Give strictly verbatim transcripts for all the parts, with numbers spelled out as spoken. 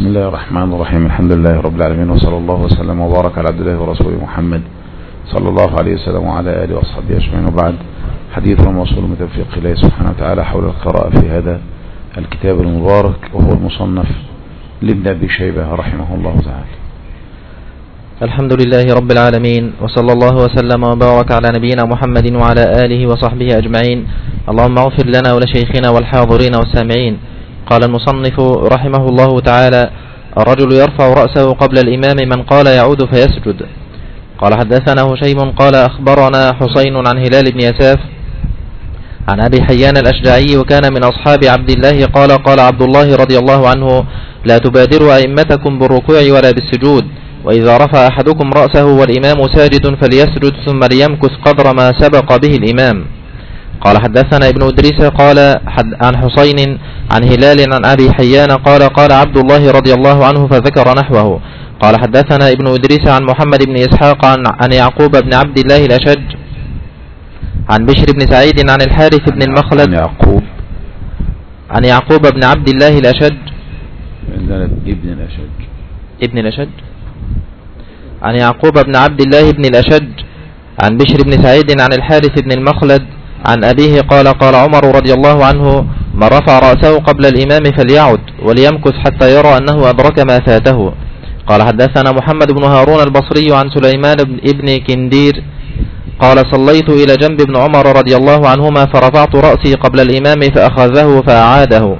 بسم الله الرحمن الرحيم. الحمد لله رب العالمين، وصلى الله وسلم وبارك على عبد الله ورسوله محمد صلى الله عليه وسلم وعلى آله وأصحابه أجمعين، وبعد. حديثنا موصول من توفيق الله سبحانه وتعالى حول القراءة في هذا الكتاب المبارك، وهو المصنف لابن أبي شيبة رحمه الله تعالى. الحمد لله رب العالمين، وصلى الله وسلم وبارك على نبينا محمد وعلى آله وصحبه أجمعين. اللهم اغفر لنا ولشيخنا والحاضرين والسامعين. قال المصنف رحمه الله تعالى: الرجل يرفع رأسه قبل الإمام من قال يعود فيسجد. قال حدثنا هشيم قال أخبرنا حسين عن هلال بن يساف عن أبي حيان الأشجعي، وكان من أصحاب عبد الله، قال قال عبد الله رضي الله عنه: لا تبادروا أئمتكم بالركوع ولا بالسجود، وإذا رفع أحدكم رأسه والإمام ساجد فليسجد ثم ليمكث قدر ما سبق به الإمام. قال حدثنا ابن إدريس قال عن حسين عن هلال عن أبي حيان قال قال عبد الله رضي الله عنه فذكر نحوه. قال حدثنا ابن إدريس عن محمد بن إسحاق عن, عن يعقوب بن عبد الله الأشج عن بشر بن سعيد عن الحارث بن المخلد عن يعقوب عن يعقوب بن عبد الله الأشج ابن الأشج ابن الأشج عن يعقوب بن عبد الله بن الأشج عن بشر بن سعيد عن الحارث بن المخلد عن أبيه قال قال عمر رضي الله عنه: من رفع رأسه قبل الإمام فليعد وليمكث حتى يرى أنه أدرك ما فاته. قال حدثنا محمد بن هارون البصري عن سليمان بن كندير قال صليت إلى جنب ابن عمر رضي الله عنهما فرفعت رأسي قبل الإمام فأخذه فأعاده.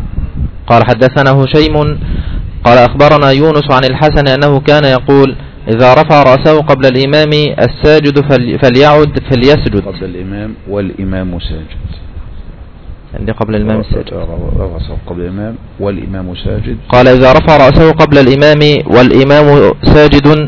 قال حدثنا هشيم قال أخبرنا يونس عن الحسن أنه كان يقول: إذا رفع رأسه قبل الإمام الساجد فليعد فليسجد. قبل الإمام والإمام ساجد. عندي قبل الإمام الساجد. رفع قبل الإمام والإمام ساجد. قال: إذا رفع رأسه قبل الإمام والإمام ساجد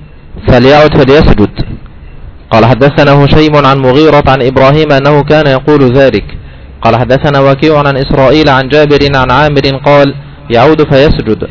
فليعد فليسجد. قال حدثنا هشيم عن مغيرة عن إبراهيم أنه كان يقول ذلك. قال حدثنا وكيع عن إسرائيل عن جابر عن عامر قال: يعود فيسجد.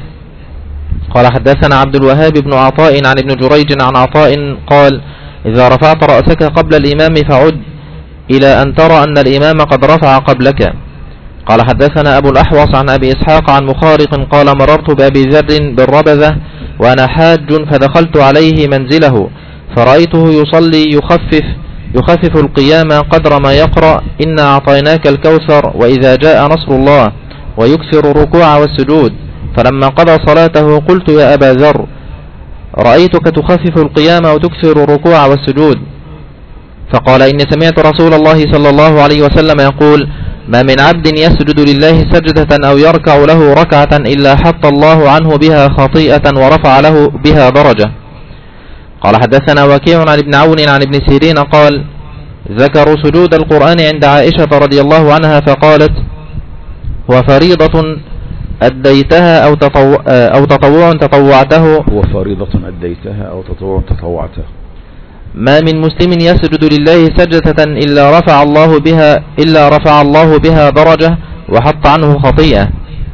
قال حدثنا عبد الوهاب بن عطاء عن ابن جريج عن عطاء قال: إذا رفعت رأسك قبل الإمام فعد إلى أن ترى أن الإمام قد رفع قبلك. قال حدثنا أبو الأحوص عن أبي إسحاق عن مخارق قال: مررت بأبي ذر بالربذة وأنا حاج فدخلت عليه منزله فرأيته يصلي يخفف يخفف القيام قدر ما يقرأ: إنا أعطيناك الكوثر وإذا جاء نصر الله، ويكثر الركوع والسجود. فلما قضى صلاته قلت: يا أبا ذر، رأيتك تخفف القيام وتكثر الركوع والسجود. فقال: إني سمعت رسول الله صلى الله عليه وسلم يقول: ما من عبد يسجد لله سجدة أو يركع له ركعة إلا حط الله عنه بها خطيئة ورفع له بها درجة. قال حدثنا وكيع عن ابن عون عن ابن سيرين قال: ذكروا سجود القرآن عند عائشة رضي الله عنها فقالت: هو فريضة أديتها أو تطوع أو تطوع تطوعته هو فريضة أديتها أو تطوع تطوعته. ما من مسلم يسجد لله سجدة إلا رفع الله بها إلا رفع الله بها درجة وحط عنه خطيئة.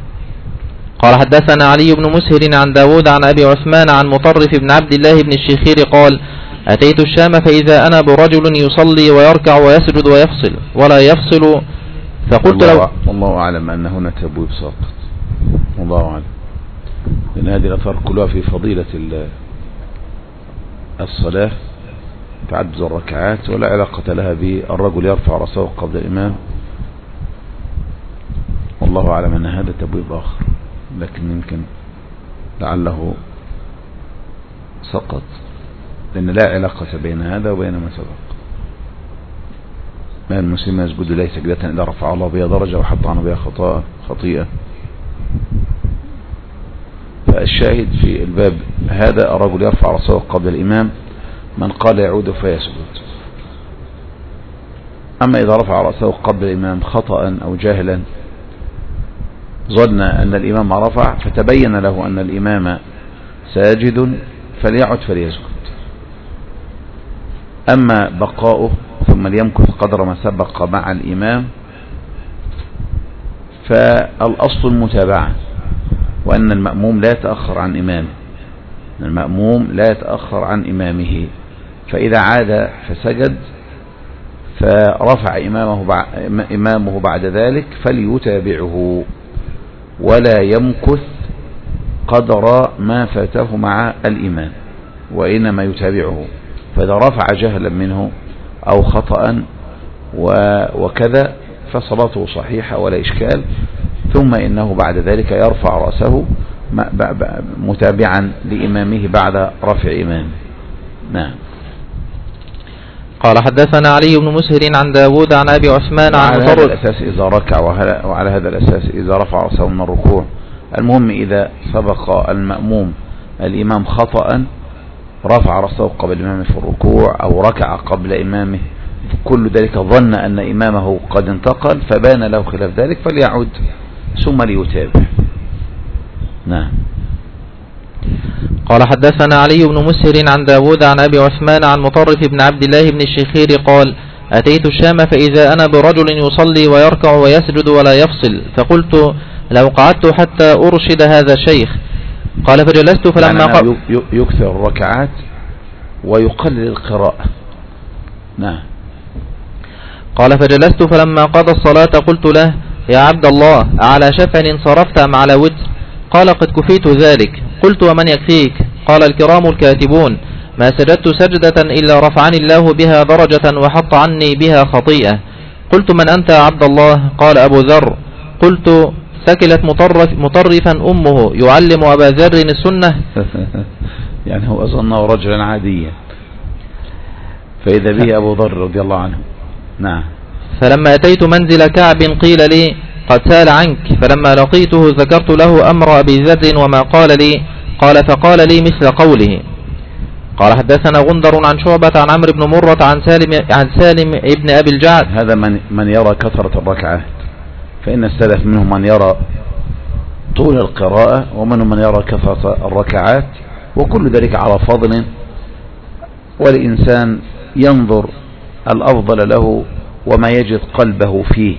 قال حدثنا علي بن مسهر عن داود عن أبي عثمان عن مطرف بن عبد الله بن الشخير قال: أتيت الشام فإذا أنا برجل يصلي ويركع ويسجد ويفصل ولا يفصل، فقلت له: والله أعلم أن هنا تبويب ساقط، والله أعلم، لأن هذه الأثار كلها في فضيلة الصلاة، تعدد الركعات، ولا علاقة لها بالرجل يرفع رأسه قبل الإمام. والله أعلم أن هذا تبويب آخر، لكن يمكن لعله سقط، لأن لا علاقة بين هذا وبين ما سبق. ما المسلم يسجد لله سجدة إلا رفع الله بها درجة وحط عنه بها خطاء خطيئة. فالشاهد في الباب هذا: الرجل يرفع رأسه قبل الإمام من قال يعود فيسجد. أما إذا رفع رأسه قبل الإمام خطأ أو جاهلا، ظن أن الإمام رفع فتبين له أن الإمام ساجد فليعد فليسجد. أما بقاؤه ثم ليمكث قدر ما سبق مع الإمام فالأصل المتابعة، وأن المأموم لا يتأخر عن إمامه، المأموم لا يتأخر عن إمامه، فإذا عاد فسجد فرفع إمامه إمامه بعد ذلك فليتابعه ولا يمكث قدر ما فاته مع الإمام وإنما يتابعه، فإذا رفع جهلا منه أو خطأ وكذا فصلاته صحيحة ولا إشكال، ثم إنه بعد ذلك يرفع رأسه متابعا لإمامه بعد رفع إمامه. نعم. قال حدثنا علي بن مسهر عن داود عن أبي عثمان عن على هذا الأساس إذا ركع وعلى هذا الأساس إذا رفع رأسه من الركوع، المهم إذا سبق المأموم الإمام خطأ رفع رأسه قبل إمامه في الركوع أو ركع قبل إمامه، كل ذلك ظن أن إمامه قد انتقل فبان له خلاف ذلك فليعود ثم ليتابع. نعم. قال حدثنا علي بن مسهر عن داود عن أبي عثمان عن مطرف بن عبد الله بن الشخير قال أتيت الشام فإذا أنا برجل يصلي ويركع ويسجد ولا يفصل، فقلت لو قعدت حتى أرشد هذا الشيخ. قال فجلست فلما يعني يكثر الركعات ويقلل القراءة. نعم. قال فجلست فلما قضى الصلاة قلت له يا عبد الله على شفع انصرفت أم على وتر؟ قال قد كفيت ذلك. قلت ومن يكفيك؟ قال الكرام الكاتبون ما سجدت سجدة إلا رفعني الله بها درجة وحط عني بها خطيئة. قلت من أنت يا عبد الله؟ قال أبو ذر. قلت ثكلت مطرف مطرفا أمه يعلم أبا ذر السنة. يعني هو أظنه رجلا عاديا فإذا به أبو ذر رضي الله عنه. نعم. فلما أتيت منزل كعب قيل لي قد سال عنك، فلما لقيته ذكرت له أمر أبي ذر وما قال لي، قال فقال لي مثل قوله. قال حدثنا غندر عن شعبة عن عمرو بن مرة عن سالم عن سالم ابن أبي الجعد. هذا من من يرى كثرة الركعات، فإن السلف منهم من يرى طول القراءة ومنهم من يرى كثرة الركعات، وكل ذلك على فضل، والإنسان ينظر الأفضل له وما يجد قلبه فيه،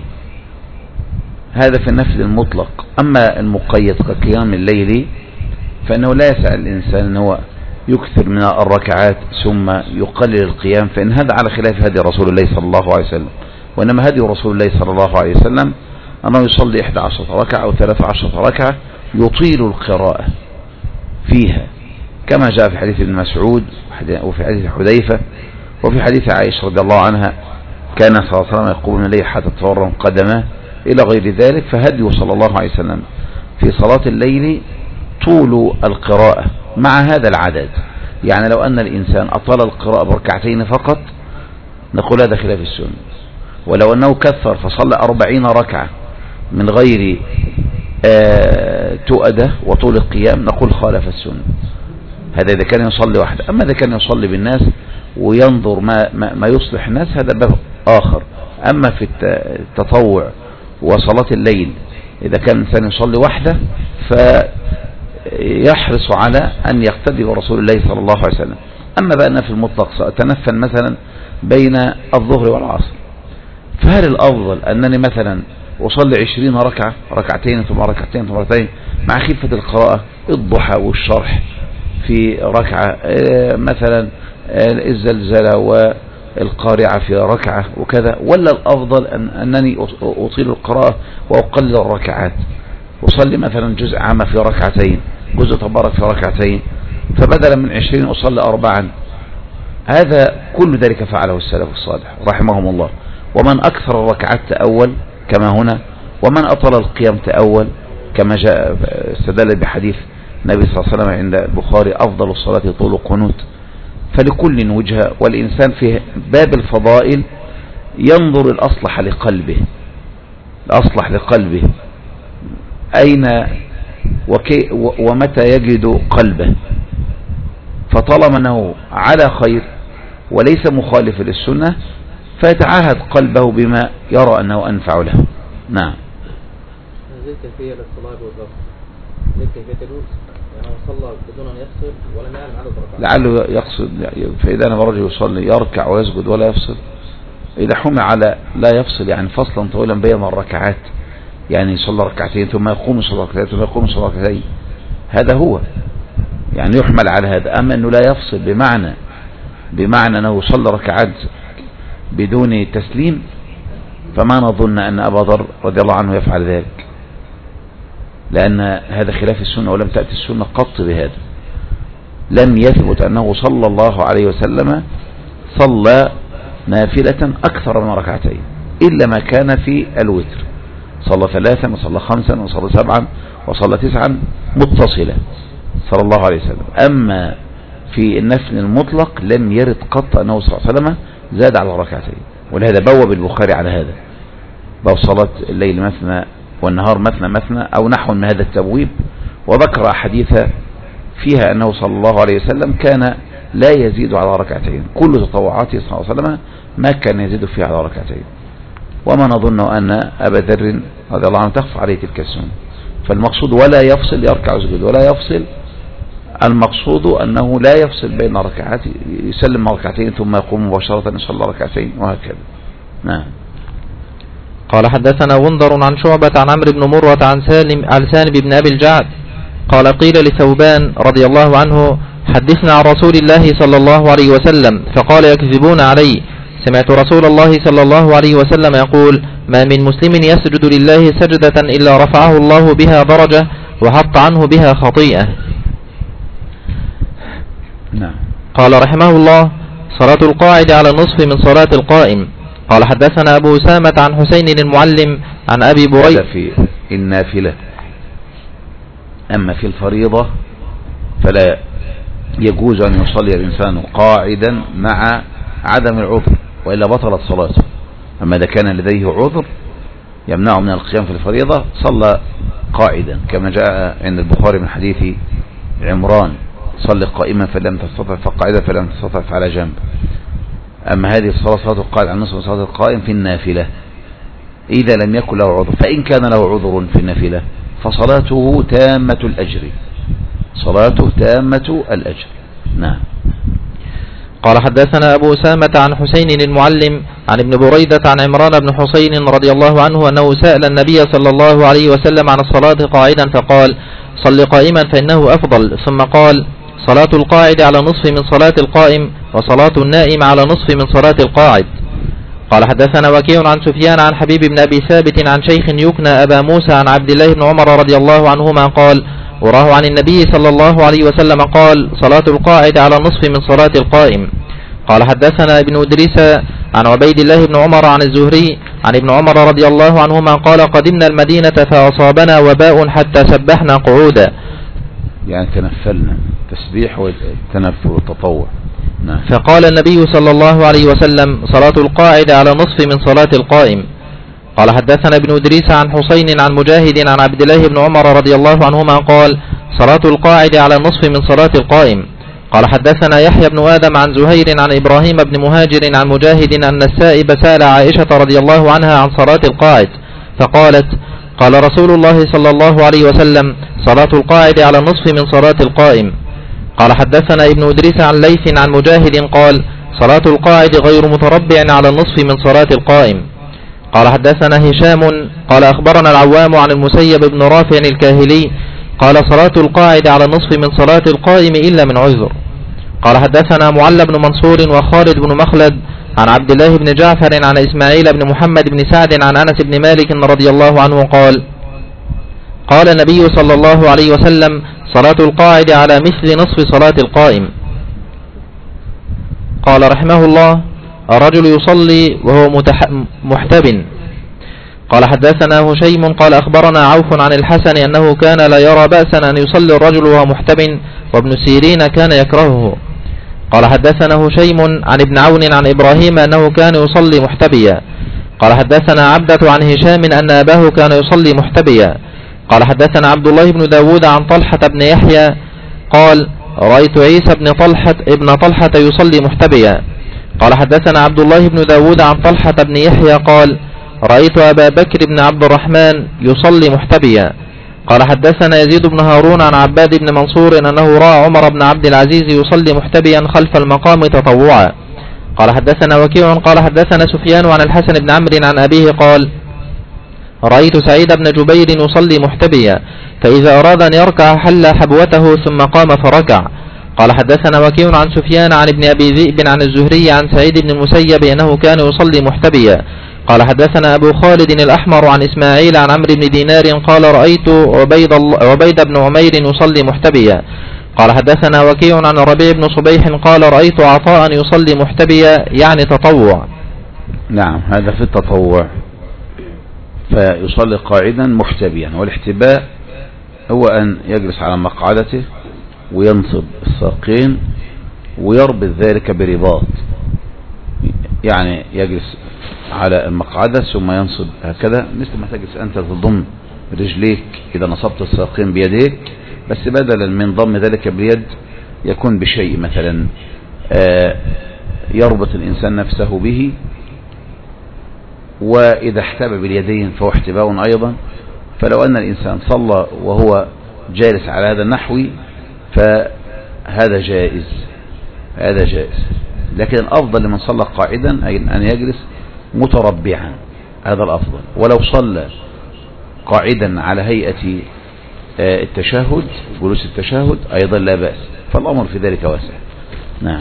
هذا في النفل المطلق. أما المقيد كقيام الليل فإنه لا يسعى الإنسان أن هو يكثر من الركعات ثم يقلل القيام، فإن هذا على خلاف هدي رسول الله صلى الله عليه وسلم، وإنما هدي رسول الله صلى الله عليه وسلم أنه يصلي إحدى عشرة ركعة أو ثلاثة عشرة ركعة يطيل القراءة فيها، كما جاء في حديث ابن مسعود وفي حديث حذيفة وفي حديث عائشة رضي الله عنها كان صلى الله عليه وسلم يقوم من الليل حتى تتورم قدمه إلى غير ذلك. فهدي صلى الله عليه وسلم في صلاة الليل طول القراءة مع هذا العدد. يعني لو أن الإنسان أطال القراءة بركعتين فقط نقول هذا خلاف السنة، ولو أنه كثر فصلى أربعين ركعة من غير آه تؤدة وطول القيام نقول خالف السنة. هذا إذا كان يصلي وحده. أما إذا كان يصلي بالناس وينظر ما, ما, ما يصلح الناس هذا باب آخر. أما في التطوع وصلاة الليل إذا كان الإنسان يصلي وحده فيحرص على أن يقتدي برسول الله صلى الله عليه وسلم. أما بأن في المطلق سأتنفل مثلا بين الظهر والعصر، فهل الأفضل أنني مثلا أصلي عشرين ركعة ركعتين ثم ركعتين ثم ركعتين مع خفة القراءة، الضحى والشرح في ركعة مثلا، الزلزلة والقارعة في ركعة وكذا، ولا الأفضل أن أنني أطيل القراءة وأقلل الركعات، أصلي مثلا جزء عامة في ركعتين، جزء تبارك في ركعتين، فبدلا من عشرين أصلي أربعا. هذا كل ذلك فعله السلف الصالح رحمهم الله. ومن أكثر الركعات تأول كما هنا، ومن أطال القيام تأول كما جاء استدل بحديث النبي صلى الله عليه وسلم عند البخاري أفضل الصلاة طول القنوت. فلكل وجهة، والإنسان في باب الفضائل ينظر الأصلح لقلبه، الأصلح لقلبه أين وكي ومتى يجد قلبه، فطالما أنه على خير وليس مخالف للسنة فيتعاهد قلبه بما يرى أنه أنفع له. نعم. هذه كيفية للصلاة والرفع، هذه كيفية الوصف، يعني صلى بدون أن يفصل ولم يعلم عدد ركعات، لعله يقصد فإذا أنا برجل يصلي يركع ويسجد ولا يفصل، إذا حمل على لا يفصل يعني فصلا طويلا بين الركعات، يعني يصلي ركعتين ثم يقوم يصلي ركعتين ثم يقوم يصلي ركعتين، هذا هو يعني يحمل على هذا. أما أنه لا يفصل بمعنى بمعنى أنه يصلي ركعات بدون تسليم فما نظن أن أبا ذر رضي الله عنه يفعل ذلك. لأن هذا خلاف السنة، ولم تأتي السنة قط بهذا. لم يثبت أنه صلى الله عليه وسلم صلى نافلة أكثر من ركعتين إلا ما كان في الوتر، صلى ثلاثا وصلى خمسا وصلى سبعا وصلى تسعا متصلة صلى الله عليه وسلم. أما في النفل المطلق لم يرد قط أنه صلى الله عليه وسلم زاد على ركعتين، ولهذا بوب البخاري على هذا، باب صلاة الليل مثنى والنهار مثنى مثنى أو نحو من هذا التبويب، وذكر أحاديث فيها أنه صلى الله عليه وسلم كان لا يزيد على ركعتين، كل تطوعاته صلى الله عليه وسلم ما كان يزيد فيها على ركعتين. وما نظن أن أبا ذر رضي الله عنه تخفى عليه تلك السنة. فالمقصود ولا يفصل يركع ويسجد ولا يفصل، المقصود أنه لا يفصل بين ركعات، يسلم ركعتين ثم يقوم مباشرة يصلي ركعتين وهكذا. نعم. قال حدثنا غندر عن شعبة عن عمرو بن مرة عن سالم عن سالم بن أبي الجعد قال قيل لثوبان رضي الله عنه حدثنا عن رسول الله صلى الله عليه وسلم، فقال يكذبون علي، سمعت رسول الله صلى الله عليه وسلم يقول ما من مسلم يسجد لله سجدة إلا رفعه الله بها درجة وحط عنه بها خطيئة. نعم. قال رحمه الله صلاة القاعد على النصف من صلاة القائم. قال حدثنا أبو أسامة عن حسين المعلم عن أبي بريدة في النافلة. أما في الفريضة فلا يجوز أن يصلي الإنسان قاعدا مع عدم العذر، وإلا بطلت صلاته. أما إذا كان لديه عذر يمنعه من القيام في الفريضة صلى قاعدا، كما جاء عند البخاري من حديث عمران صلي قائما فلم تستطع فقاعدا فلم تستطع فعلى جنب. أما هذه الصلاة صلاة القائد عن نصف صلاة القائم في النافلة إذا لم يكن له عذر، فإن كان له عذر في النافلة فصلاته تامة الأجر، صلاته تامة الأجر. نعم. قال حدثنا أبو أسامة عن حسين المعلم عن ابن بريدة عن عمران بن حسين رضي الله عنه أنه سأل النبي صلى الله عليه وسلم عن الصلاة قاعدا فقال صل قائما فإنه أفضل، ثم قال صلاة القاعد على نصف من صلاة القائم وصلاة النائم على نصف من صلاة القاعد. قال حدثنا وكيع عن سفيان عن حبيب بن أبي ثابت عن شيخ يكنى أبا موسى عن عبد الله بن عمر رضي الله عنهما قال وراه عن النبي صلى الله عليه وسلم قال صلاة القاعد على نصف من صلاة القائم. قال حدثنا ابن إدريس عن عبيد الله بن عمر عن الزهري عن ابن عمر رضي الله عنهما قال قدمنا المدينة فأصابنا وباء حتى سبحنا قعودا، يعني تنفلنا تسبيح والتنفل والتطوع. نعم. فقال النبي صلى الله عليه وسلم صلاة القاعد على نصف من صلاة القائم. قال حدثنا ابن إدريس عن حسين عن مجاهد عن عبد الله بن عمر رضي الله عنهما قال صلاة القاعد على نصف من صلاة القائم. قال حدثنا يحيى بن آدم عن زهير عن إبراهيم بن مهاجر عن مجاهد أن السائب سأل عائشة رضي الله عنها عن صلاة القاعد فقالت قال رسول الله صلى الله عليه وسلم صلاة القاعد على نصف من صلاة القائم. قال حدثنا ابن إدريس عن ليث عن مجاهد قال صلاة القاعد غير متربع على النصف من صلاة القائم. قال حدثنا هشام قال أخبرنا العوام عن المسيب بن رافع الكاهلي قال صلاة القاعد على النصف من صلاة القائم إلا من عذر. قال حدثنا معل بن منصور وخالد بن مخلد عن عبد الله بن جعفر عن إسماعيل بن محمد بن سعد عن أنس بن مالك رضي الله عنه قال قال النبي صلى الله عليه وسلم صلاة القاعد على مثل نصف صلاة القائم. قال رحمه الله الرجل يصلي وهو محتب. قال حدثنا هشيم قال أخبرنا عوف عن الحسن أنه كان لا يرى بأسا أن يصلي الرجل وهو محتب، وابن سيرين كان يكرهه. قال حدثنا هشيم عن ابن عون عن إبراهيم أنه كان يصلي محتبيا. قال حدثنا عبدة عن هشام أن أباه كان يصلي محتبيا. قال حدثنا عبد الله بن داود عن طلحة بن يحيى قال رأيت عيسى بن طلحة ابن طلحة يصلي محتبيا. قال حدثنا عبد الله بن داود عن طلحة بن يحيى قال رأيت أبا بكر بن عبد الرحمن يصلي محتبيا. قال حدثنا يزيد بن هارون عن عباد بن منصور أنه رأى عمر بن عبد العزيز يصلي محتبيا خلف المقام تطوعا. قال حدثنا وكيع قال حدثنا سفيان عن الحسن بن عمرو عن أبيه قال رأيت سعيد بن جبير يصلي محتبيا، فإذا أراد أن يركع حل حبوته ثم قام فركع. قال حدثنا وكيع عن سفيان عن ابن أبي ذئب عن الزهري عن سعيد بن المسيب أنه كان يصلي محتبيا، قال حدثنا أبو خالد الأحمر عن إسماعيل عن عمرو بن دينار قال رأيت عبيد, عبيد بن عمير يصلي محتبيا. قال حدثنا وكيع عن ربيع بن صبيح قال رأيت عطاء يصلي محتبيا يعني تطوع. نعم، هذا في التطوع، فيصلي قاعدا محتبيا. والاحتباء هو أن يجلس على مقعدته وينصب الساقين ويربط ذلك برباط، يعني يجلس على المقعدة ثم ينصب هكذا، مثل ما تجلس أنت تضم رجليك إذا نصبت الساقين بيديك، بس بدلا من ضم ذلك باليد يكون بشيء مثلا يربط الإنسان نفسه به. وإذا احتبى باليدين فهو احتباء أيضا. فلو أن الإنسان صلى وهو جالس على هذا النحو فهذا جائز، هذا جائز. لكن الأفضل لمن صلى قاعدا أن يجلس متربعا، هذا الأفضل. ولو صلى قاعدا على هيئة التشهد، جلوس التشهد، أيضا لا بأس، فالأمر في ذلك واسع. نعم.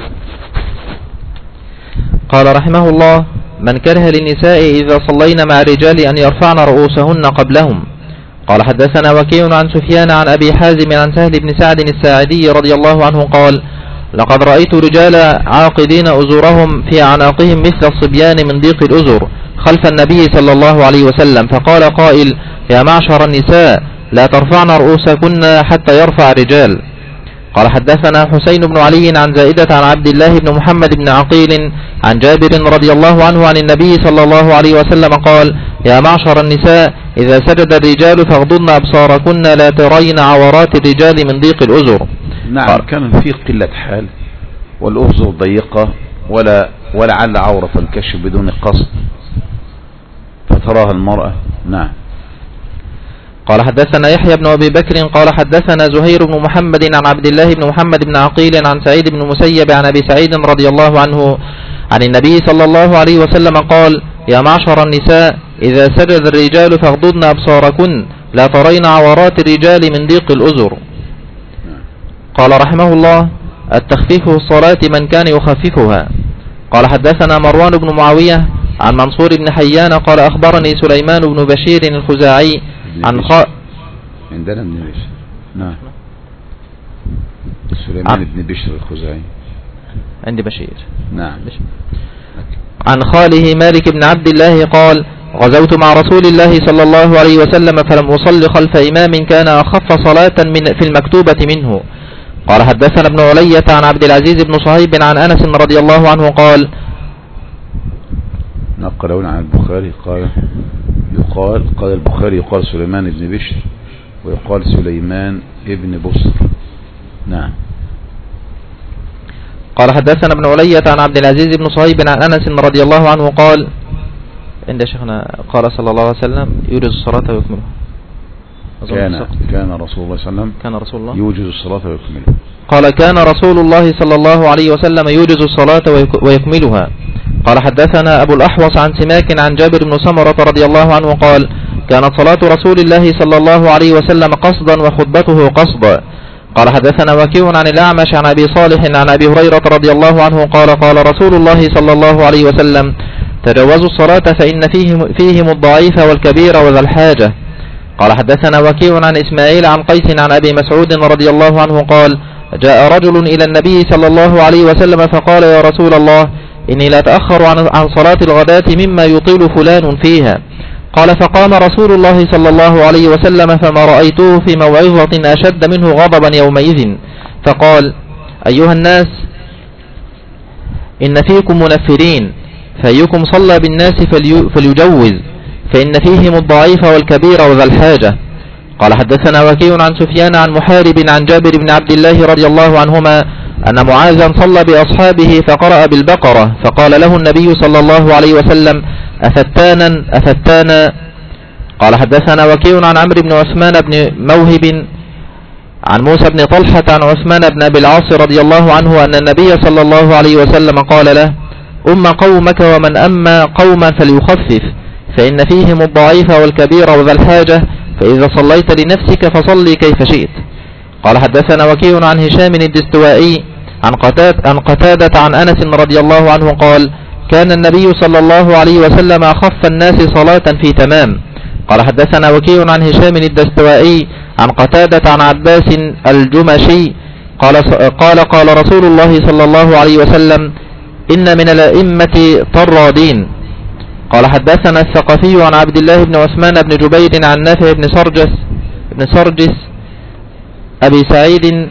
قال رحمه الله: من كره للنساء إذا صلينا مع الرجال أن يرفعن رؤوسهن قبلهم. قال حدثنا وكيع عن سفيان عن أبي حازم عن سهل بن سعد الساعدي رضي الله عنه قال: لقد رأيت رجال عاقدين أزورهم في أعناقهم مثل الصبيان من ضيق الأزر خلف النبي صلى الله عليه وسلم، فقال قائل: يا معشر النساء لا ترفعن رؤوسكن حتى يرفع الرجال. قال حدثنا حسين بن علي عن زائدة عن عبد الله بن محمد بن عقيل عن جابر رضي الله عنه عن النبي صلى الله عليه وسلم قال: يا معشر النساء إذا سجد الرجال فاغضضن أبصاركن لا ترين عورات الرجال من ضيق الأزر. نعم، كان في قلة حال والأزر ضيقة ولا ولعل عورة الكشف بدون قصد فتراها المرأة. نعم. قال حدثنا يحيى بن أبي بكر قال حدثنا زهير بن محمد عن عبد الله بن محمد بن عقيل عن سعيد بن مسيب عن أبي سعيد رضي الله عنه عن النبي صلى الله عليه وسلم قال: يا معشر النساء إذا سجد الرجال فاغضضن أبصاركن لا ترين عورات الرجال من ضيق الأزر. قال رحمه الله: التخفيف في الصلاة من كان يخففها. قال حدثنا مروان بن معاوية عن منصور بن حيان قال أخبرني سليمان بن بشير الخزاعي عن خ... عندنا ابن بشر. نعم، سليمان بن بشر الخزاعي عندي بشير. نعم. عن خاله مالك بن عبد الله قال: غزوت مع رسول الله صلى الله عليه وسلم فلم أصل خلف إمام كان أخف صلاة من في المكتوبة منه. قال حدثنا ابن علية عن عبد العزيز بن صهيب عن أنس رضي الله عنه قال: نقلون عن البخاري قال يقال قال البخاري يقال سليمان بن بشر ويقال سليمان ابن بصر. نعم. قال حدثنا ابن علية عن عبد العزيز بن صهيب عن أنس رضي الله عنه قال: عند شيخنا قال صلى الله عليه وسلم: يوجز الصلاة ويكملها. كان كان رسول الله صلى الله عليه وسلم كان رسول الله يوجز الصلاة ويكملها. قال: كان رسول الله صلى الله عليه وسلم يوجز الصلاة ويكملها. قال حدثنا أبو الأحوص عن سماك عن جابر بن سمرة رضي الله عنه قال: كانت صلاة رسول الله صلى الله عليه وسلم قصدا وخطبته قصدا. قال حدثنا وكيع عن الأعمش عن أبي صالح عن أبي هريرة رضي الله عنه قال: قال رسول الله صلى الله عليه وسلم: تجوزوا الصلاة فإن فيهم, فيهم الضعيف والكبير وذا الحاجة. قال حدثنا وكيع عن إسماعيل عن قيس عن أبي مسعود رضي الله عنه قال: جاء رجل إلى النبي صلى الله عليه وسلم فقال: يا رسول الله إني لا أتأخر عن, عن صلاة الغداة مما يطيل فلان فيها. قال: فقام رسول الله صلى الله عليه وسلم فما رأيته في موعظة أشد منه غضبا يومئذ، فقال: أيها الناس إن فيكم منفرين، فأيكم صلى بالناس فليجوز، فإن فيهم الضعيف والكبير وذا الحاجة. قال حدثنا وكيع عن سفيان عن محارب عن جابر بن عبد الله رضي الله عنهما أن معاذا صلى بأصحابه فقرأ بالبقرة، فقال له النبي صلى الله عليه وسلم: أفتانا أفتانا. قال حدثنا وكيع عن عمرو بن عثمان بن موهب عن موسى بن طلحة عن عثمان بن أبي العاص رضي الله عنه أن النبي صلى الله عليه وسلم قال له: أم قومك ومن أما قوما فليخفف، فإن فيهم الضعيف والكبير وذا الحاجة، فإذا صليت لنفسك فصلي كيف شئت. قال حدثنا وكيع عن هشام الدستوائي عن قتادة عن قتادة عن أنس رضي الله عنه قال: كان النبي صلى الله عليه وسلم أخف الناس صلاة في تمام. قال حدثنا وكيع عن هشام الدستوائي عن قتادة عن عباس الجمشي قال قال قال رسول الله صلى الله عليه وسلم إن من الأئمة طرادين. قال حدثنا الثقفي عن عبد الله بن عثمان بن جبير عن نافع بن سرجس بن سرجس أبي سعيد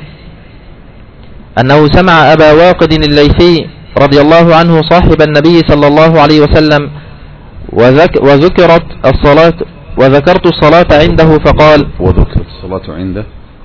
أنه سمع أبا واقد الليثي رضي الله عنه صاحب النبي صلى الله عليه وسلم وذك وذكرت الصلاة وذكرت الصلاة عنده فقال وذكرت الصلاة عنده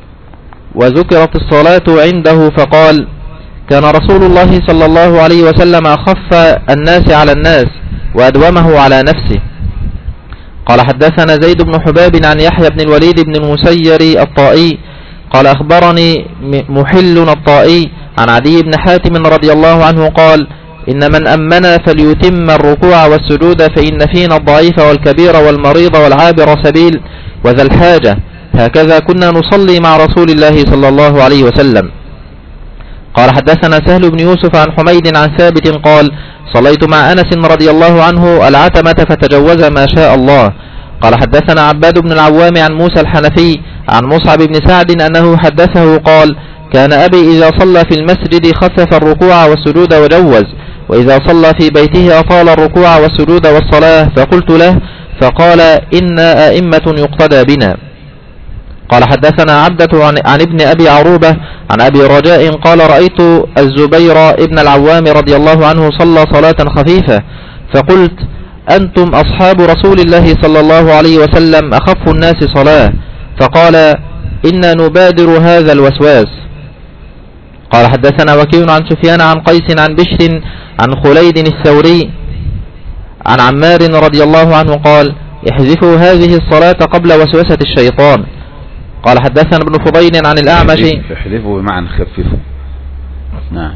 وذكرت الصلاة عنده فقال كان رسول الله صلى الله عليه وسلم أخف الناس على الناس وأدومه على نفسه. قال حدثنا زيد بن حباب عن يحيى بن الوليد بن المسير الطائي قال أخبرني محل الطائي عن عدي بن حاتم رضي الله عنه قال إن من أمنا فليتم الركوع والسجود فإن فينا الضعيف والكبير والمريض والعابر سبيل وذا الحاجة هكذا كنا نصلي مع رسول الله صلى الله عليه وسلم. قال حدثنا سهل بن يوسف عن حميد عن ثابت قال صليت مع أنس رضي الله عنه العتمة فتجوز ما شاء الله. قال حدثنا عباد بن العوام عن موسى الحنفي عن مصعب بن سعد أنه حدثه قال كان أبي إذا صلى في المسجد خفف الركوع والسجود وجوز وإذا صلى في بيته أطال الركوع والسجود والصلاة فقلت له فقال إنا أئمة يقتدى بنا. قال حدثنا عبدة عن, عن ابن أبي عروبة عن أبي رجاء قال رأيت الزبير ابن العوام رضي الله عنه صلى صلاة خفيفة فقلت أنتم أصحاب رسول الله صلى الله عليه وسلم أخف الناس صلاة فقال إنا نبادر هذا الوسواس. قال حدثنا وكيع عن سفيان عن قيس عن بشر عن خليد الثوري عن عمار رضي الله عنه قال احذفوا هذه الصلاة قبل وسوسة الشيطان. قال حدثنا ابن فضيل عن الأعمش احذفوا بمعنى خففوا. نعم.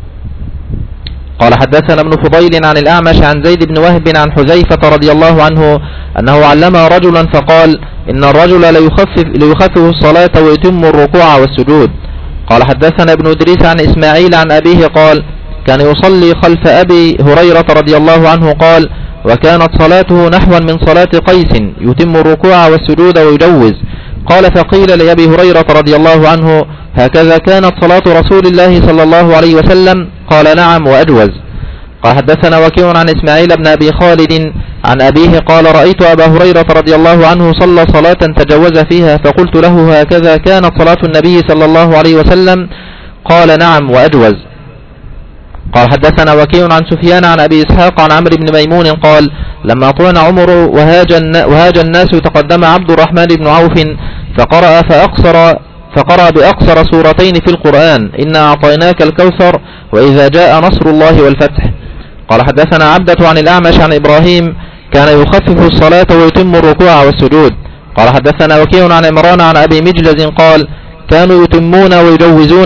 قال حدثنا ابن فضيل عن الأعمش عن زيد بن وهب عن حذيفة رضي الله عنه أنه علم رجلا فقال إن الرجل ليخفف, ليخفف الصلاة ويتم الركوع والسجود. قال حدثنا ابن إدريس عن إسماعيل عن أبيه قال كان يصلي خلف أبي هريرة رضي الله عنه قال وكانت صلاته نحوا من صلاة قيس يتم الركوع والسجود ويجوز. قال فقيل لأبي هريرة رضي الله عنه هكذا كانت صلاة رسول الله صلى الله عليه وسلم قال نعم وأجوز. قال حدثنا وكيع عن إسماعيل بن أبي خالد عن أبيه قال رأيت أبا هريرة رضي الله عنه صلى صلاة تجوز فيها فقلت له هكذا كانت صلاة النبي صلى الله عليه وسلم قال نعم وأجوز. قال حدثنا وكيع عن سفيان عن أبي إسحاق عن عمرو بن ميمون قال لما طعن عمر وهاج, وهاج الناس تقدم عبد الرحمن بن عوف فقرأ فأقصر فقرأ بأقصر سورتين في القرآن إنا أعطيناك الكوثر وإذا جاء نصر الله والفتح. قال حدثنا عبدة عن الأعمش عن إبراهيم كان يخفف الصلاة ويتم الركوع والسجود. قال حدثنا وكيع عن عمران عن أبي مجلز قال كانوا يتمون ويجوزون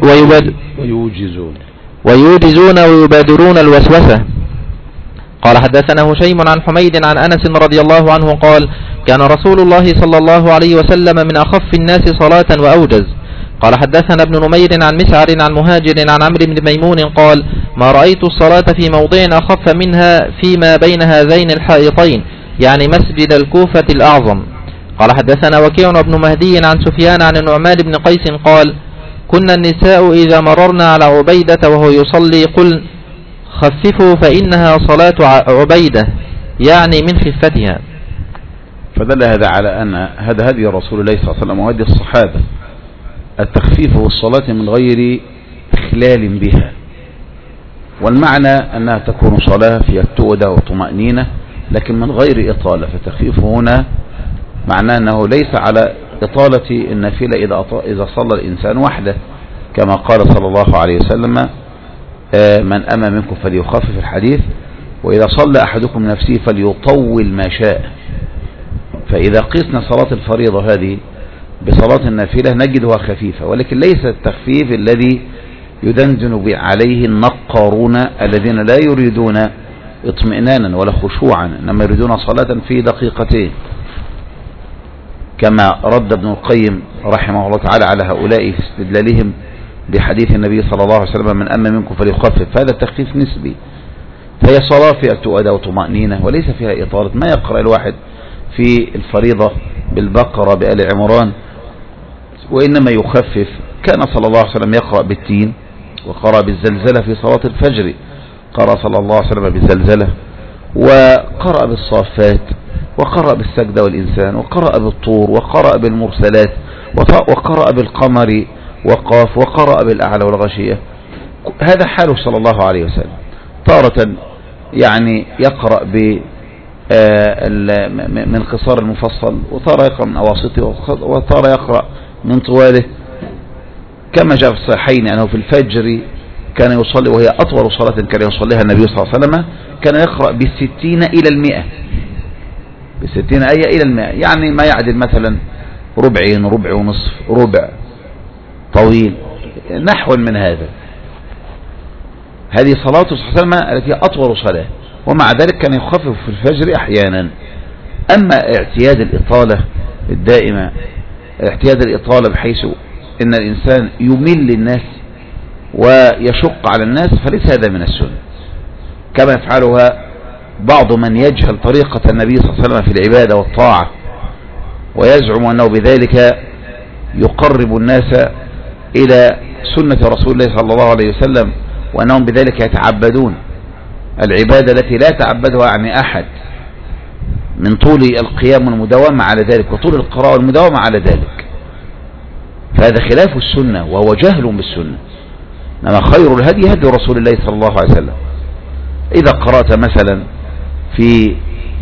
ويوجزون ويوجزون ويبادرون الوسوسة. قال حدثنا هشيم عن حميد عن أنس رضي الله عنه قال كان رسول الله صلى الله عليه وسلم من أخف الناس صلاة وأوجز. قال حدثنا ابن نمير عن مسعر عن مهاجر عن عمرو بن ميمون قال ما رأيت الصلاة في موضع أخف منها فيما بين هذين الحائطين يعني مسجد الكوفة الأعظم. قال حدثنا وكيع بن مهدي عن سفيان عن النعمان بن قيس قال كنا النساء إذا مررنا على عبيدة وهو يصلي قل خففوا فإنها صلاة عبيدة يعني من خفتها. فدل هذا على أن هذا هدي رسول الله صلى الله عليه وسلم وهدي الصحابة التخفيف والصلاة من غير إخلال بها، والمعنى أنها تكون صلاة فيها التؤدة والطمأنينة لكن من غير إطالة. فتخفيف هنا معناه أنه ليس على إطالة النافلة إذا إذا صلى الإنسان وحده كما قال صلى الله عليه وسلم من أما منكم فليخفف الحديث وإذا صلى أحدكم نفسه فليطول ما شاء. فإذا قسنا صلاة الفريضة هذه بصلاة النافلة نجدها خفيفة، ولكن ليس التخفيف الذي يدندن عليه النقارون الذين لا يريدون اطمئنانا ولا خشوعا إنما يريدون صلاة في دقيقتين، كما رد ابن القيم رحمه الله تعالى على هؤلاء في استدلالهم بحديث النبي صلى الله عليه وسلم من أما منكم فليخفف. هذا التخفيف نسبي، فهي صلاة فيها تؤدى وطمأنينة وليس فيها إطالة. ما يقرأ الواحد في الفريضة بالبقرة بآل عمران، وإنما يخفف. كان صلى الله عليه وسلم يقرأ بالتين، وقرأ بالزلزلة في صلاة الفجر، قرأ صلى الله عليه وسلم بالزلزلة، وقرأ بالصافات، وقرأ بالسجدة والإنسان، وقرأ بالطور، وقرأ بالمرسلات، وقرأ بالقمر وقاف، وقرأ بالأعلى والغشية. هذا حاله صلى الله عليه وسلم. تارة يعني يقرأ ب من قصار المفصل، وتارة يقرأ من أواسطه، وتارة يقرأ من طواله، كما جاء في الصحيحين أنه في الفجر كان يصلي، وهي أطول صلاة كان يصليها النبي صلى الله عليه وسلم، كان يقرأ بالستين إلى المئة، بالستين آية إلى المئة، يعني ما يعدل مثلا ربعين، ربع ونصف، ربع طويل، نحو من هذا. هذه صلاته صلى الله عليه وسلم التي أطول صلاة، ومع ذلك كان يخفف في الفجر أحيانا. أما اعتياد الإطالة الدائمة، اعتياد الإطالة بحيث إن الإنسان يمل الناس ويشق على الناس، فليس هذا من السنة، كما يفعلها بعض من يجهل طريقة النبي صلى الله عليه وسلم في العبادة والطاعة، ويزعم أنه بذلك يقرب الناس إلى سنة رسول الله صلى الله عليه وسلم، وأنهم بذلك يتعبدون العبادة التي لا تعبدها يعني أحد، من طول القيام والمداومة على ذلك، وطول القراءة والمداومة على ذلك. فهذا خلاف السنة وهو جهل بالسنة. إنما خير الهدي هدي رسول الله صلى الله عليه وسلم. إذا قرأت مثلا في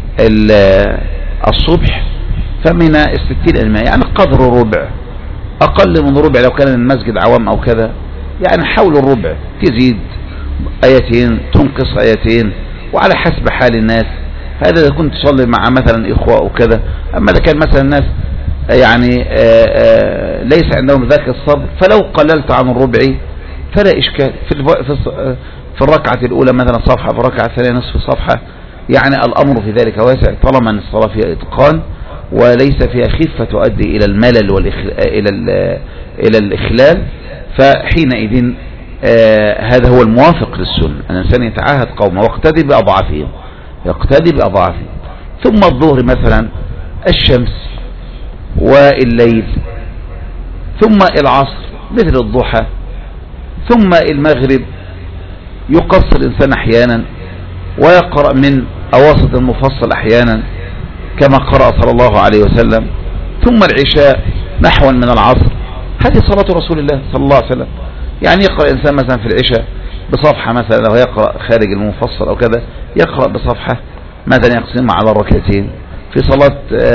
الصبح فمن الستين الماء، يعني قدر ربع، أقل من ربع لو كان المسجد عوام أو كذا، يعني حول الربع، تزيد آيتين تنقص آيتين، وعلى حسب حال الناس. هذا إذا كنت تصلي مع مثلا إخوة وكذا. أما إذا كان مثلا الناس يعني آآ آآ ليس عندهم ذاك الصبر، فلو قللت عن الربع فلا إشكال. في في الركعة الأولى مثلا صفحة، في الركعة الثانية نصف صفحة، يعني الأمر في ذلك واسع، طالما أن الصلاة فيها إتقان وليس فيها خفة تؤدي إلى الملل والإخل... إلى ال... إلى الإخلال، فحينئذ آه هذا هو الموافق للسنة، أن الإنسان يتعاهد قومه واقتدي بأضعافهم، يقتدي بأضعافهم. ثم الظهر مثلا الشمس والليل، ثم العصر مثل الضحى، ثم المغرب يقصر الإنسان أحيانا ويقرأ من أواسط المفصل أحيانا كما قرأ صلى الله عليه وسلم، ثم العشاء نحو من العصر. هذه صلاة رسول الله صلى الله عليه وسلم. يعني يقرأ الإنسان مثلا في العشاء بصفحة، مثلا لو يقرأ خارج المفصل أو كذا يقرأ بصفحة، مثلا يقسمها على الركعتين. في صلاة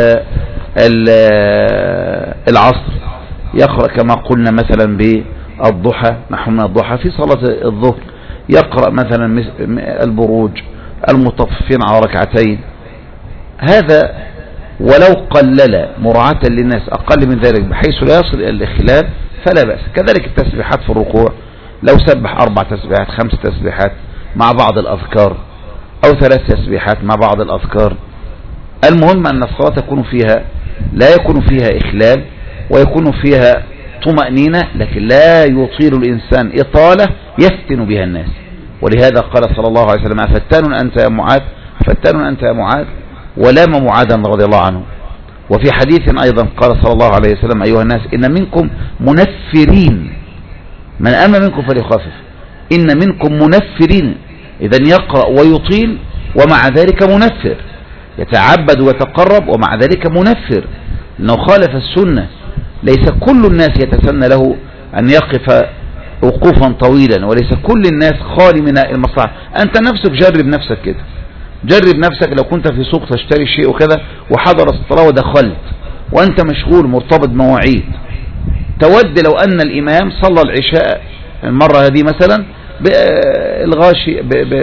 العصر يقرأ كما قلنا مثلا بالضحى، نحو من الضحى. في صلاة الظهر يقرأ مثلا البروج، المطففين على ركعتين. هذا ولو قلل مراعاة للناس أقل من ذلك بحيث لا يصل إلى الإخلال فلا بأس. كذلك التسبيحات في الركوع، لو سبح أربع تسبيحات، خمس تسبيحات مع بعض الأذكار، أو ثلاث تسبيحات مع بعض الأذكار. المهم أن الصلاة تكون فيها لا يكون فيها إخلال، ويكون فيها طمأنينة، لكن لا يطيل الإنسان إطالة يفتن بها الناس. ولهذا قال صلى الله عليه وسلم: فتان أنت يا معاذ، فتان أنت يا معاذ، ولام معاذا رضي الله عنه. وفي حديث أيضا قال صلى الله عليه وسلم: أيها الناس إن منكم منفرين، من أما منكم فليخفف، إن منكم منفرين. إذن يقرأ ويطيل ومع ذلك منفر، يتعبد ويتقرب ومع ذلك منفر، لأنه خالف السنة. ليس كل الناس يتسنى له أن يقف وقوفا طويلا، وليس كل الناس خالي من المصلحة. أنت نفسك جرب نفسك كده، جرب نفسك لو كنت في سوق تشتري شيء وكذا وحضر الصلاة ودخلت وأنت مشغول مرتبط بمواعيد، تود لو أن الإمام صلى العشاء المرة هذه مثلا بالغاشي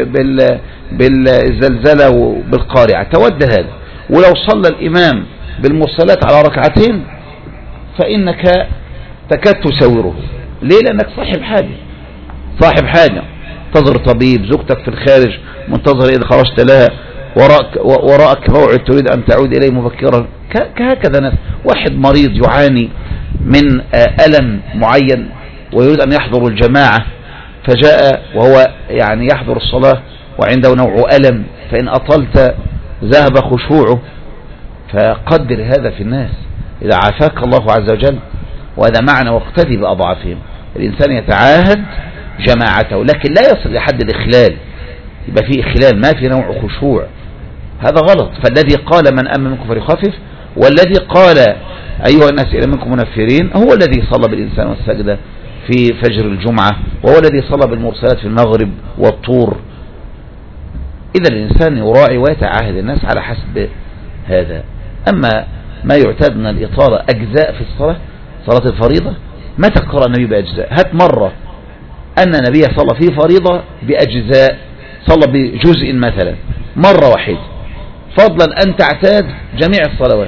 بالزلزلة وبالقارعة، تود هذا. ولو صلى الإمام بالمرسلات على ركعتين فإنك تكاد تسوره. ليه؟ لأنك صاحب حاجة، صاحب حاجة، منتظر طبيب، زوجتك في الخارج منتظر إذا خرجت لها، وراءك, وراءك موعد تريد أن تعود إليه مبكرا. كهكذا ناس، واحد مريض يعاني من ألم معين ويريد أن يحضر الجماعة، فجاء وهو يعني يحضر الصلاة وعنده نوع ألم، فإن أطلت ذهب خشوعه. فقدر هذا في الناس إذا عافاك الله عز وجل، وهذا معنى واقتدي بأضعافهم. الإنسان يتعاهد جماعته لكن لا يصل لحد الإخلال، يبقى فيه إخلال، ما في نوع خشوع، هذا غلط. فالذي قال من أمن منكم فليخفف، والذي قال أيها الناس إلى منكم منفرين هو الذي صلى بالإنسان والسجدة في فجر الجمعة، وهو الذي صلى بالمرسلات في المغرب والطور. إذا الإنسان يراعي ويتعاهد الناس على حسب هذا. أما ما يعتاد من الإطالة أجزاء في الصلاة، صلاة الفريضة، متى قرأ النبي بأجزاء؟ هات مرة أن النبي صلى في فريضة بأجزاء، صلى بجزء مثلا مرة واحدة، فضلا أن تعتاد جميع الصلوات.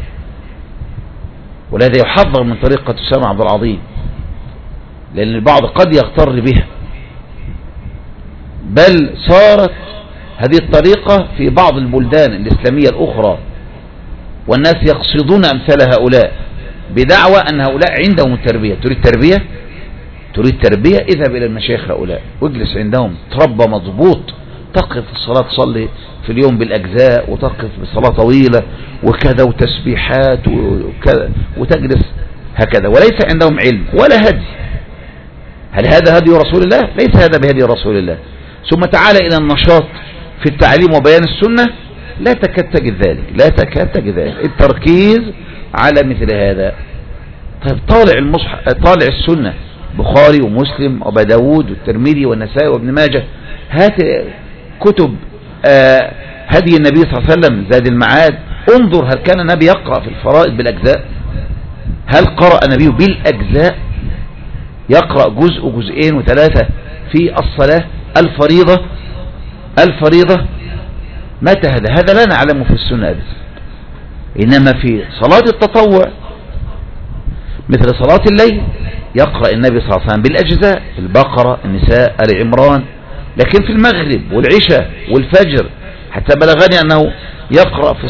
والذي يحضر من طريقة أسامة عبد العظيم، لأن البعض قد يغتر بها، بل صارت هذه الطريقة في بعض البلدان الإسلامية الأخرى، والناس يقصدون أمثال هؤلاء بدعوى أن هؤلاء عندهم التربية. تريد تربية؟ تريد تربية؟ اذهب إلى المشايخ هؤلاء واجلس عندهم، تربى مضبوط، تقف في الصلاة، تصلي في اليوم بالأجزاء، وتقف بصلاة طويلة وكذا وتسبيحات وكذا، وتجلس هكذا، وليس عندهم علم ولا هدي. هل هذا هدي رسول الله؟ ليس هذا بهدي رسول الله. ثم تعال إلى النشاط في التعليم وبيان السنة، لا تكاد تجد ذلك، لا تكاد تجد ذلك، التركيز على مثل هذا. طيب طالع المصحف، طالع السنة، بخاري ومسلم وابو داود والترمذي والنسائي وابن ماجه، هات كتب آه هدي النبي صلى الله عليه وسلم، زاد المعاد، انظر هل كان النبي يقرأ في الفرائض بالأجزاء؟ هل قرأ النبي بالأجزاء؟ يقرأ جزء جزئين وثلاثة في الصلاة الفريضة الفريضة متى هذا؟ هذا لا نعلمه في السنة أبدا. إنما في صلاة التطوع مثل صلاة الليل يقرأ النبي صلى الله عليه وسلم بالأجزاء، البقرة، النساء، آل عمران. لكن في المغرب والعشاء والفجر حتى بلغني أنه يقرأ في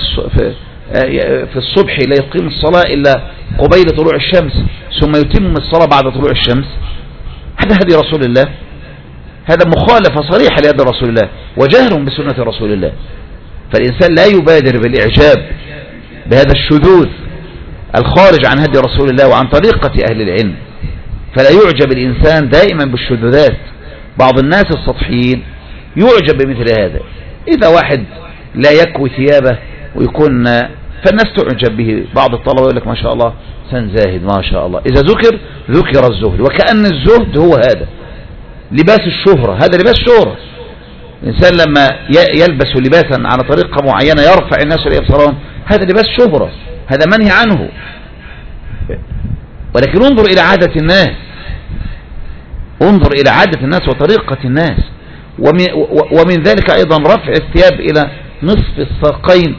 في الصبح لا يقيم الصلاة إلا قبيل طلوع الشمس، ثم يتم الصلاة بعد طلوع الشمس. هذا هدي رسول الله؟ هذا مخالفة صريحة لهدي رسول الله وجهل بسنة رسول الله. فالإنسان لا يبادر بالإعجاب بهذا الشذوذ الخارج عن هدي رسول الله وعن طريقة أهل العلم، فلا يعجب الإنسان دائما بالشذوذات. بعض الناس السطحيين يعجب بمثل هذا، إذا واحد لا يكوي ثيابه ويكون، فالناس تعجب به. بعض الطلبة يقول لك ما شاء الله سن زاهد، ما شاء الله، إذا ذكر ذكر الزهد، وكأن الزهد هو هذا لباس الشهرة. هذا لباس شهرة. الإنسان لما يلبس لباسا على طريقة معينة يرفع الناس لأبصارهم، هذا لباس شهرة، هذا منهي عنه. ولكن انظر إلى عادة الناس، انظر إلى عادة الناس وطريقة الناس. ومن ذلك أيضا رفع الثياب إلى نصف الساقين،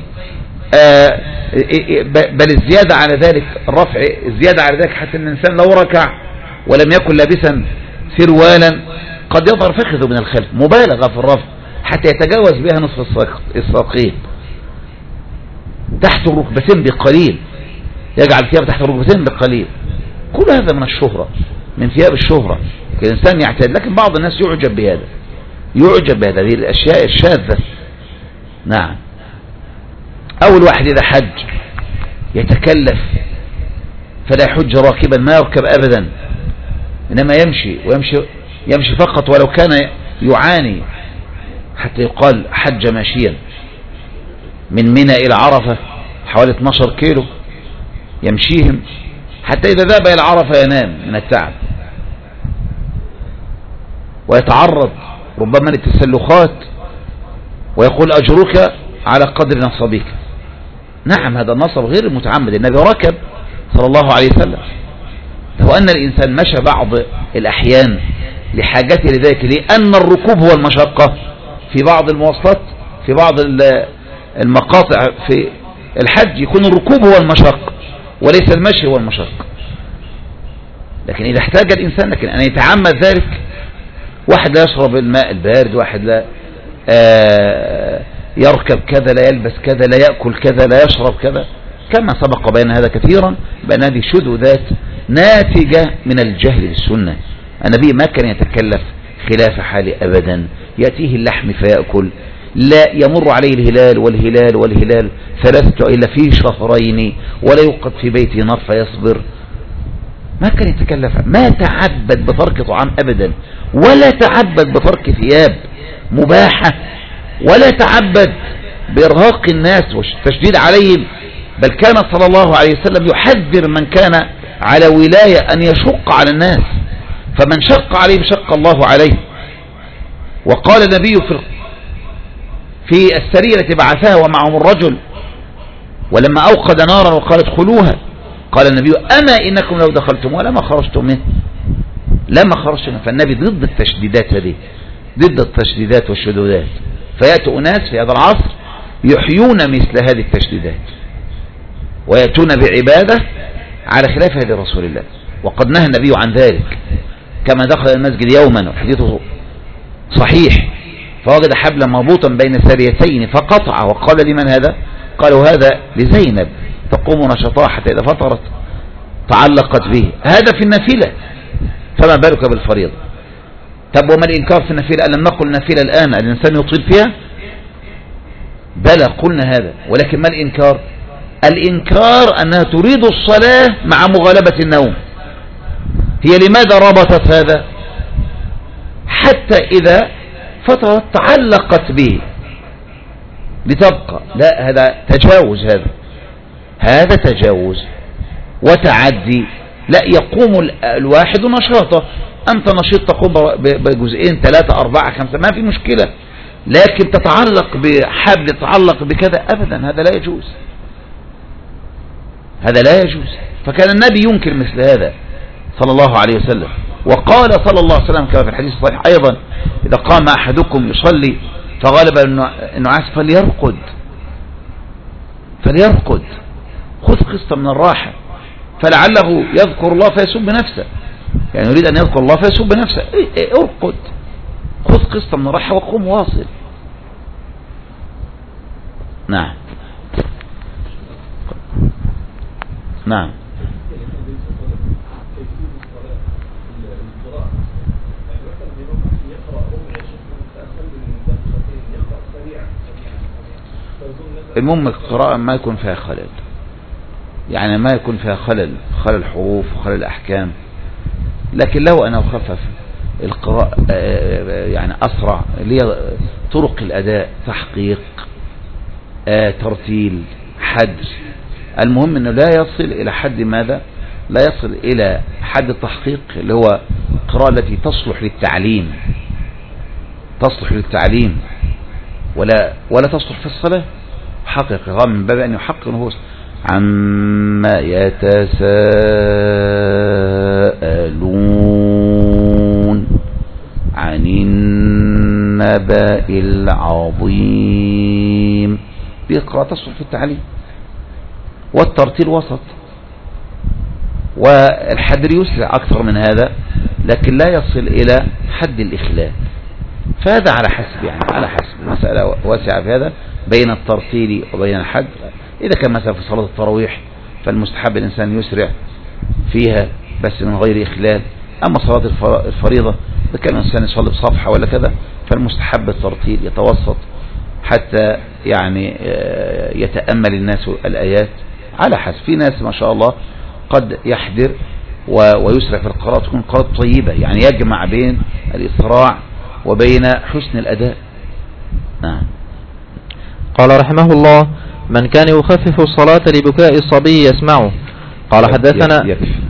بل الزيادة على ذلك، الرفع الزيادة على ذلك حتى أن الإنسان لو ركع ولم يكن لابسا سروالا قد يظهر فخذه من الخلف، مبالغة في الرفع حتى يتجاوز بها نصف الساقين، تحت الركبتين بقليل، يجعل ثياب تحت الركبتين بقليل. كل هذا من الشهرة، من ثياب الشهرة. الإنسان يعتاد، لكن بعض الناس يعجب بهذا، يعجب بهذه الأشياء الشاذة. نعم. أول واحد إذا حج يتكلف، فلا يحج راكبا، ما يركب أبدا، إنما يمشي، ويمشي يمشي فقط، ولو كان يعاني حتى يقال حج ماشيا. من منى إلى عرفة حوالي اثناشر كيلو يمشيهم، حتى إذا ذهب إلى عرفة ينام من التعب ويتعرض ربما للتسلخات، ويقول أجرك على قدر نصبك. نعم، هذا النصب غير المتعمد، النبي ركب صلى الله عليه وسلم. لو أن الإنسان مشى بعض الأحيان لحاجته لذلك، لأن الركوب هو المشقة في بعض المواصلات، في بعض المقاطع في الحج يكون الركوب هو المشق وليس المشي هو المشق. لكن إذا احتاج الإنسان لكن أن يتعمد ذلك، واحد لا يشرب الماء البارد، واحد لا آه يركب كذا، لا يلبس كذا، لا يأكل كذا، لا يشرب كذا، كما سبق بين هذا كثيرا، بأن هذه شذوذات ناتجة من الجهل بالسنة. النبي ما كان يتكلف خلاف حالي أبدا، يأتيه اللحم فيأكل، لا يمر عليه الهلال والهلال والهلال ثلاثة إلا في شهرين ولا يوقد في بيته نار فيصبر. ما كان يتكلف، ما تعبد بترك طعام أبدا، ولا تعبد بترك ثياب مباحة، ولا تعبد بإرهاق الناس والتشديد عليهم، بل كان صلى الله عليه وسلم يحذر من كان على ولاية أن يشق على الناس، فمن شق عليه شق الله عليه. وقال النبي في في السرية التي بعثها ومعهم الرجل ولما أوقد نارا وقال ادخلوها، قال النبي أما إنكم لو دخلتموها لما خرجتم منه، لما خرجتم. فالنبي ضد التشديدات هذه، ضد التشديدات والشدودات. فيأتوا أناس في هذا العصر يحيون مثل هذه التشديدات ويأتون بعبادة على خلاف هذه رسول الله، وقد نهى النبي عن ذلك. كما دخل المسجد يوما وحديثه صحيح فوجد حبلا مربوطا بين ساريتين فقطع، وقال لمن هذا؟ قالوا هذا لزينب تقوم نشطاها حتى إذا فطرت تعلقت به. هذا في النافلة، فما بالك بالفريضة؟ طب وما الإنكار في النافلة؟ ألم نقل النافلة الآن الإنسان يطيل فيها؟ بلى قلنا هذا، ولكن ما الإنكار؟ الإنكار أنها تريد الصلاة مع مغالبة النوم. هي لماذا ربطت هذا؟ حتى إذا فترة تعلقت به لتبقى. لا، هذا تجاوز، هذا هذا تجاوز وتعدي. لا، يقوم الواحد نشاطه، أنت نشيط تقوم بجزئين ثلاثة أربعة خمسة ما في مشكلة، لكن تتعلق بحبل، تتعلق بكذا أبدا، هذا لا يجوز، هذا لا يجوز. فكان النبي ينكر مثل هذا صلى الله عليه وسلم. وقال صلى الله عليه وسلم كما في الحديث الصحيح أيضا إذا قام أحدكم يصلي فغالب النعاس فليرقد، فليرقد، خذ قسطا من الراحة، فلعله يذكر الله فيسب نفسه، يعني يريد أن يذكر الله فيسب نفسه. إيه إيه ارقد، خذ قسطا من الراحة وقم واصل. نعم نعم. المهم القراءة ما يكون فيها خلل، يعني ما يكون فيها خلل، خلل حروف وخلل أحكام، لكن لو أنا أخفف القراءة يعني أسرع، اللي هي طرق الأداء، تحقيق، ترتيل، حدر، المهم أنه لا يصل إلى حد ماذا؟ لا يصل إلى حد التحقيق اللي هو القراءة التي تصلح للتعليم، تصلح للتعليم ولا ولا تصلح في الصلاة. حقق من باب أن يحقق نفوس. عما يتساءلون عن النبأ العظيم، بيقرأ تصلح في التعليم، والترتيل وسط، والحدر يسرع أكثر من هذا لكن لا يصل إلى حد الإخلال. فهذا على حسب، يعني على حسب، المسألة واسعة في هذا بين الترتيل وبين الحد. إذا كان مثلا في صلاة التراويح فالمستحب الإنسان يسرع فيها بس من غير إخلال. أما صلاة الفريضة إذا كان الإنسان يصلي بصفحة ولا كذا فالمستحب الترتيل يتوسط حتى يعني يتأمل الناس الآيات على حسب. في ناس ما شاء الله قد يحذر ويسرع في القراءة، تكون قراءة طيبة، يعني يجمع بين الإسراع وبين حسن الأداء. نعم. قال رحمه الله: من كان يخفف الصلاة لبكاء الصبي يسمعه. قال حدثنا يكفي